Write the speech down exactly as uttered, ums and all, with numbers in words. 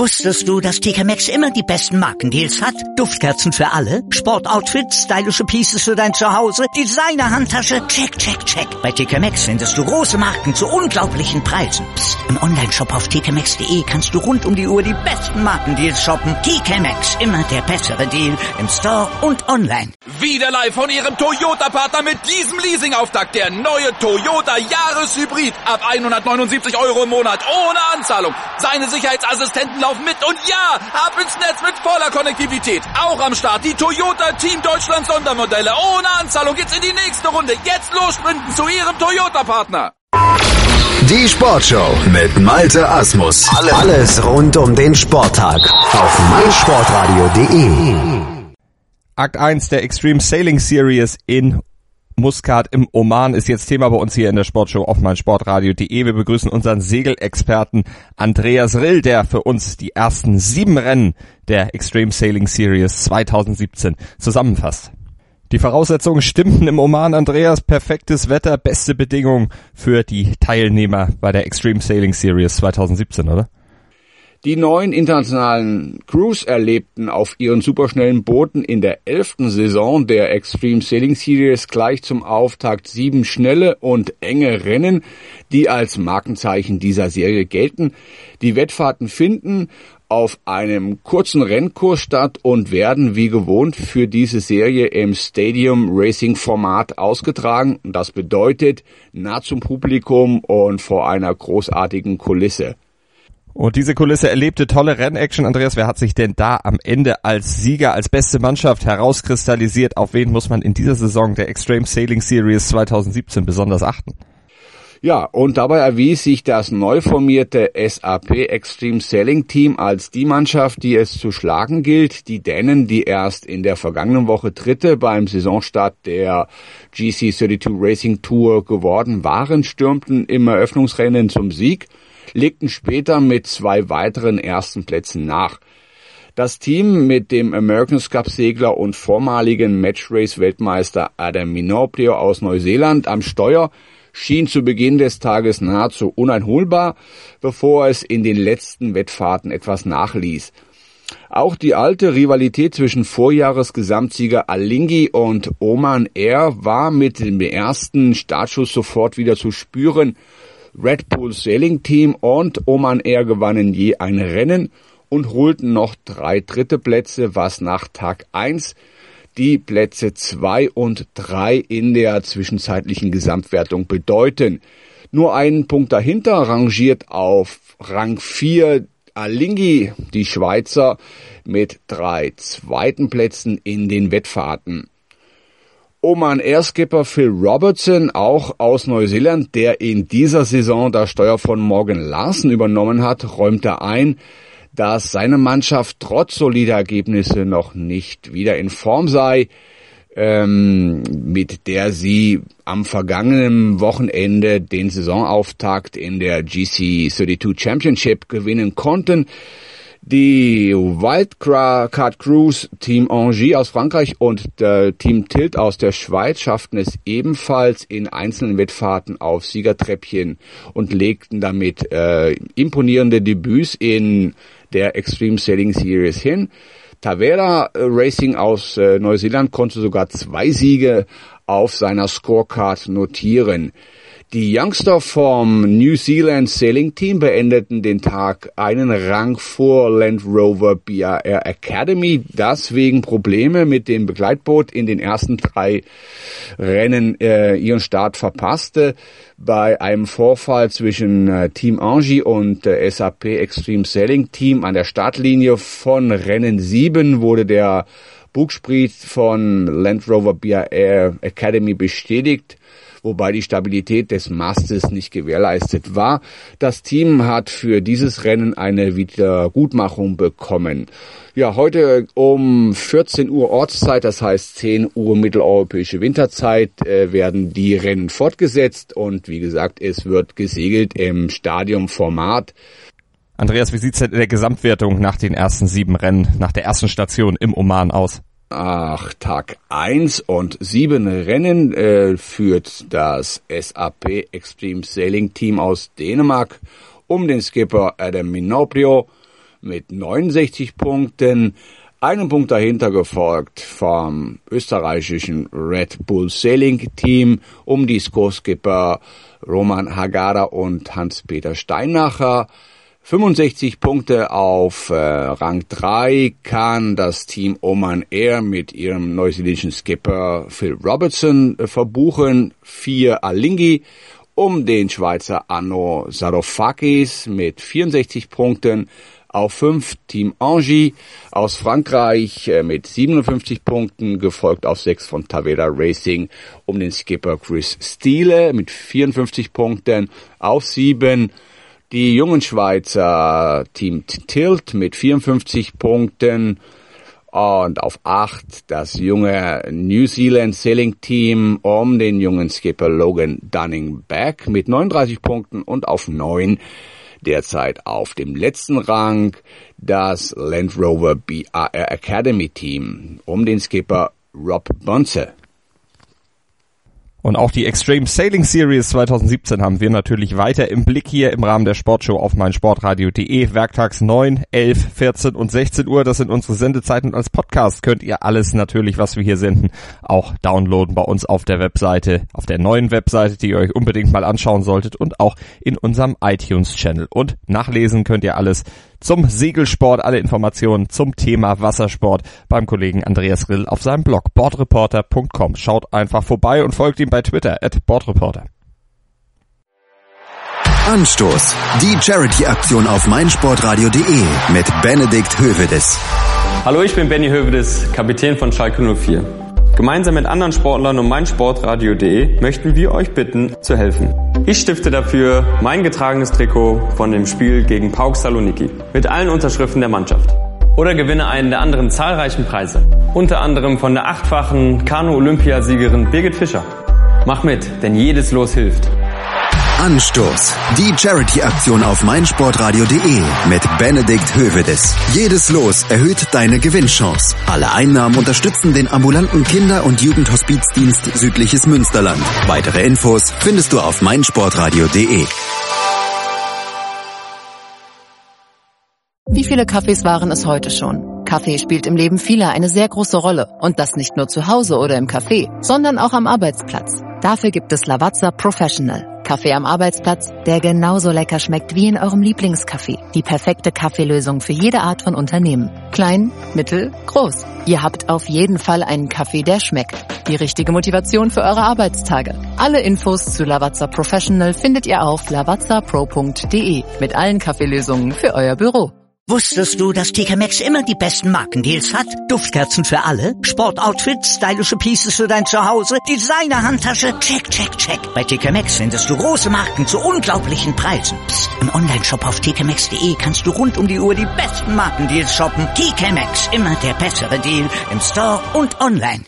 Wusstest du, dass T K Maxx immer die besten Markendeals hat? Duftkerzen für alle, Sportoutfits, stylische Pieces für dein Zuhause, Designer-Handtasche, check, check, check. Bei T K Maxx findest du große Marken zu unglaublichen Preisen. Psst. Im Onlineshop auf t k maxx punkt d e kannst du rund um die Uhr die besten Markendeals shoppen. T K Maxx, immer der bessere Deal im Store und online. Wieder live von Ihrem Toyota-Partner mit diesem Leasing-Auftakt. Der neue Toyota Jahreshybrid. Ab hundertneunundsiebzig Euro im Monat ohne Anzahlung. Seine Sicherheitsassistenten laufen mit und ja, ab ins Netz mit voller Konnektivität. Auch am Start die Toyota Team Deutschland Sondermodelle. Ohne Anzahlung geht's in die nächste Runde. Jetzt los sprinten zu Ihrem Toyota-Partner. Die Sportshow mit Malte Asmus. Alles rund um den Sporttag auf meinsportradio punkt de. Akt eins der Extreme Sailing Series in Muscat im Oman ist jetzt Thema bei uns hier in der Sportshow auf meinsportradio punkt de. Wir begrüßen unseren Segelexperten Andreas Rill, der für uns die ersten sieben Rennen der Extreme Sailing Series zwanzig siebzehn zusammenfasst. Die Voraussetzungen stimmten im Oman, Andreas. Perfektes Wetter, beste Bedingungen für die Teilnehmer bei der Extreme Sailing Series zwanzig siebzehn, oder? Die neun internationalen Crews erlebten auf ihren superschnellen Booten in der elften Saison der Extreme Sailing Series gleich zum Auftakt sieben schnelle und enge Rennen, die als Markenzeichen dieser Serie gelten. Die Wettfahrten finden auf einem kurzen Rennkurs statt und werden wie gewohnt für diese Serie im Stadium Racing Format ausgetragen. Das bedeutet nah zum Publikum und vor einer großartigen Kulisse. Und diese Kulisse erlebte tolle Rennaction. Andreas, wer hat sich denn da am Ende als Sieger, als beste Mannschaft herauskristallisiert? Auf wen muss man in dieser Saison der Extreme Sailing Series zwanzig siebzehn besonders achten? Ja, und dabei erwies sich das neu formierte S A P Extreme Sailing Team als die Mannschaft, die es zu schlagen gilt. Die Dänen, die erst in der vergangenen Woche Dritte beim Saisonstart der G C zweiunddreißig Racing Tour geworden waren, stürmten im Eröffnungsrennen zum Sieg, legten später mit zwei weiteren ersten Plätzen nach. Das Team mit dem America's Cup Segler und vormaligen Matchrace-Weltmeister Adam Minoprio aus Neuseeland am Steuer schien zu Beginn des Tages nahezu uneinholbar, bevor es in den letzten Wettfahrten etwas nachließ. Auch die alte Rivalität zwischen Vorjahresgesamtsieger Alinghi und Oman Air war mit dem ersten Startschuss sofort wieder zu spüren. Red Bull Sailing Team und Oman Air gewannen je ein Rennen und holten noch drei dritte Plätze, was nach Tag eins die Plätze zwei und drei in der zwischenzeitlichen Gesamtwertung bedeuten. Nur einen Punkt dahinter rangiert auf Rang vier Alinghi, die Schweizer, mit drei zweiten Plätzen in den Wettfahrten. Oman Air Skipper Phil Robertson, auch aus Neuseeland, der in dieser Saison das Steuer von Morgan Larsen übernommen hat, räumte ein, dass seine Mannschaft trotz solider Ergebnisse noch nicht wieder in Form sei, ähm, mit der sie am vergangenen Wochenende den Saisonauftakt in der G C zweiunddreißig Championship gewinnen konnten. Die Wildcard Cruise Team Angie aus Frankreich und äh, Team Tilt aus der Schweiz schafften es ebenfalls in einzelnen Wettfahrten auf Siegertreppchen und legten damit äh, imponierende Debüts in der Extreme Sailing Series hin. Tavera Racing aus äh, Neuseeland konnte sogar zwei Siege auf seiner Scorecard notieren. Die Youngster vom New Zealand Sailing Team beendeten den Tag einen Rang vor Land Rover B R R Academy, das wegen Probleme mit dem Begleitboot in den ersten drei Rennen äh, ihren Start verpasste. Bei einem Vorfall zwischen äh, Team Angie und äh, S A P Extreme Sailing Team an der Startlinie von Rennen sieben wurde der Bugspriet von Land Rover B R R Academy bestätigt, wobei die Stabilität des Mastes nicht gewährleistet war. Das Team hat für dieses Rennen eine Wiedergutmachung bekommen. Ja, heute um vierzehn Uhr Ortszeit, das heißt zehn Uhr mitteleuropäische Winterzeit, äh, werden die Rennen fortgesetzt und wie gesagt, es wird gesegelt im Stadiumformat. Andreas, wie sieht's denn in der Gesamtwertung nach den ersten sieben Rennen, nach der ersten Station im Oman aus? Ach, Tag eins und sieben Rennen äh, führt das S A P Extreme Sailing Team aus Dänemark um den Skipper Adam Minoprio mit neunundsechzig Punkten. Einen Punkt dahinter gefolgt vom österreichischen Red Bull Sailing Team um die Score-Skipper Roman Hagada und Hans-Peter Steinacher. fünfundsechzig Punkte auf äh, Rang drei kann das Team Oman Air mit ihrem neuseeländischen Skipper Phil Robertson äh, verbuchen. Vier Alinghi um den Schweizer Arnaud Varoufakis mit vierundsechzig Punkten. Auf fünf Team Angie aus Frankreich äh, mit siebenundfünfzig Punkten, gefolgt auf sechs von Tavera Racing um den Skipper Chris Steele mit vierundfünfzig Punkten. Auf sieben die jungen Schweizer Team Tilt mit vierundfünfzig Punkten. Und auf acht das junge New Zealand Sailing Team um den jungen Skipper Logan Dunning-Beck mit neununddreißig Punkten. Und auf neun derzeit auf dem letzten Rang das Land Rover B A R Academy Team um den Skipper Rob Bonze. Und auch die Extreme Sailing Series zwanzig siebzehn haben wir natürlich weiter im Blick hier im Rahmen der Sportshow auf meinsportradio punkt de. Werktags neun, elf, vierzehn und sechzehn Uhr. Das sind unsere Sendezeiten und als Podcast könnt ihr alles natürlich, was wir hier senden, auch downloaden bei uns auf der Webseite, auf der neuen Webseite, die ihr euch unbedingt mal anschauen solltet und auch in unserem iTunes-Channel. Und nachlesen könnt ihr alles zum Segelsport, alle Informationen zum Thema Wassersport beim Kollegen Andreas Rill auf seinem Blog boardreporter punkt com. Schaut einfach vorbei und folgt ihm bei Twitter at boardreporter. Anstoß. Die Charity-Aktion auf meinsportradio punkt de mit Benedikt Hövedes. Hallo, ich bin Benny Hövedes, Kapitän von Schalke null vier. Gemeinsam mit anderen Sportlern und meinsportradio punkt de möchten wir euch bitten, zu helfen. Ich stifte dafür mein getragenes Trikot von dem Spiel gegen PAOK Saloniki mit allen Unterschriften der Mannschaft. Oder gewinne einen der anderen zahlreichen Preise. Unter anderem von der achtfachen Kanu-Olympiasiegerin Birgit Fischer. Mach mit, denn jedes Los hilft. Anstoß. Die Charity-Aktion auf meinsportradio punkt de mit Benedikt Hövedes. Jedes Los erhöht deine Gewinnchance. Alle Einnahmen unterstützen den ambulanten Kinder- und Jugendhospizdienst Südliches Münsterland. Weitere Infos findest du auf meinsportradio punkt de. Wie viele Kaffees waren es heute schon? Kaffee spielt im Leben vieler eine sehr große Rolle. Und das nicht nur zu Hause oder im Café, sondern auch am Arbeitsplatz. Dafür gibt es Lavazza Professional. Kaffee am Arbeitsplatz, der genauso lecker schmeckt wie in eurem Lieblingskaffee. Die perfekte Kaffeelösung für jede Art von Unternehmen. Klein, mittel, groß. Ihr habt auf jeden Fall einen Kaffee, der schmeckt. Die richtige Motivation für eure Arbeitstage. Alle Infos zu Lavazza Professional findet ihr auf lavazza pro punkt de mit allen Kaffeelösungen für euer Büro. Wusstest du, dass T K Maxx immer die besten Markendeals hat? Duftkerzen für alle, Sportoutfits, stylische Pieces für dein Zuhause, Designer-Handtasche, check, check, check. Bei T K Maxx findest du große Marken zu unglaublichen Preisen. Psst. Im Onlineshop auf t k maxx punkt de kannst du rund um die Uhr die besten Markendeals shoppen. T K Maxx, immer der bessere Deal im Store und online.